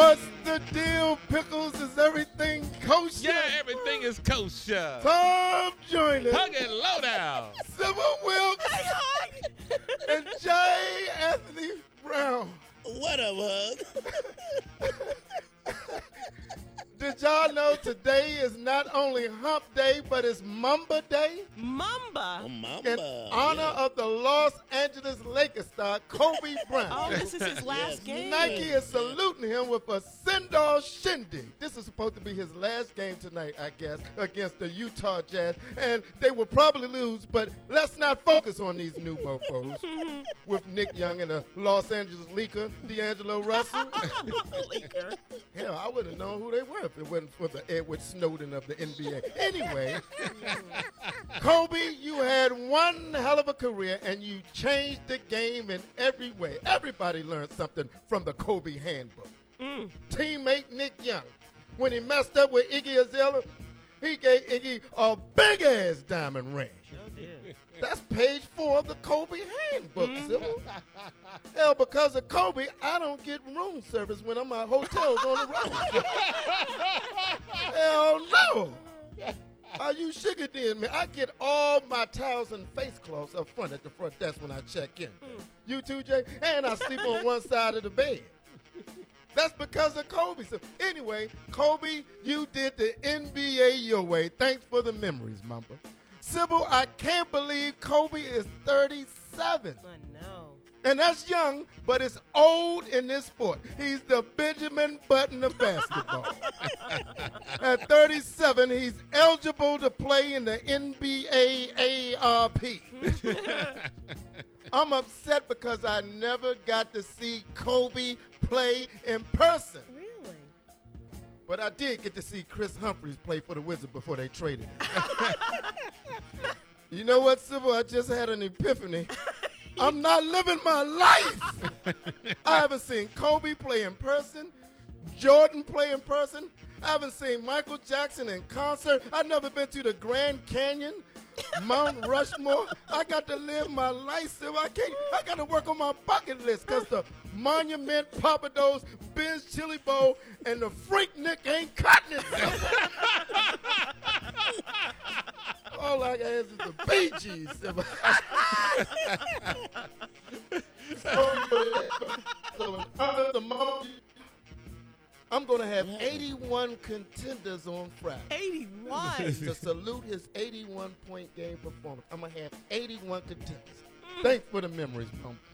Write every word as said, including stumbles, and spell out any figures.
What's the deal, Pickles? Is everything kosher? Yeah, everything is kosher. Tom Joyner. Hug and low down. Sybil Wilkes. And J. Anthony Brown. What up, Hug? Did y'all know today is not only Hump Day, but it's Mamba Day? Mamba. Oh, Mamba. In honor yeah. of the Los Angeles Lakers star Kobe Bryant. Oh, this is his last Yes. game. Nike is saluting him with a Sindor Shindig. This is supposed to be his last game tonight, I guess, against the Utah Jazz. And they will probably lose, but let's not focus on these new mofos. With Nick Young and the Los Angeles Laker, D'Angelo Russell. Laker. Hell, I wouldn't have known who they were if it wasn't for the Edward Snowden of the N B A. Anyway, Kobe, you had one hell of a career, and you changed the game in every way. Everybody learned something from the Kobe handbook. Mm. Teammate Nick Young, when he messed up with Iggy Azalea, he gave Iggy a big-ass diamond ring. Sure did. That's page four of the Kobe handbook, Sybil. Hell, because of Kobe, I don't get room service when I'm at hotels on the road. Hell no. Are you sugar then, man? I get all my towels and face cloths up front at the front desk when I check in. You too, Jay? And I sleep on one side of the bed. That's because of Kobe. So anyway, Kobe, you did the N B A your way. Thanks for the memories, Mamba. Sybil, I can't believe Kobe is thirty-seven. I know. And that's young, but it's old in this sport. He's the Benjamin Button of basketball. At thirty-seven, he's eligible to play in the N B A A R P. I'm upset because I never got to see Kobe play in person. Really? But I did get to see Chris Humphries play for the Wizards before they traded him. You know what, Sybil? I just had an epiphany. I'm not living my life. I haven't seen Kobe play in person, Jordan play in person. I haven't seen Michael Jackson in concert. I've never been to the Grand Canyon, Mount Rushmore. I got to live my life, Sybil. I can't. I got to work on my bucket list because the Monument, Papados, Ben's Chili Bowl, and the Freaknik ain't cutting it. All I got is the Bee Gees. Sybil. So in honor of the Mama, I'm going to have eighty-one contenders on Friday. eighty-one. To salute his eighty-one point game performance. I'm going to have eighty-one contenders. Thanks for the memories, Mama.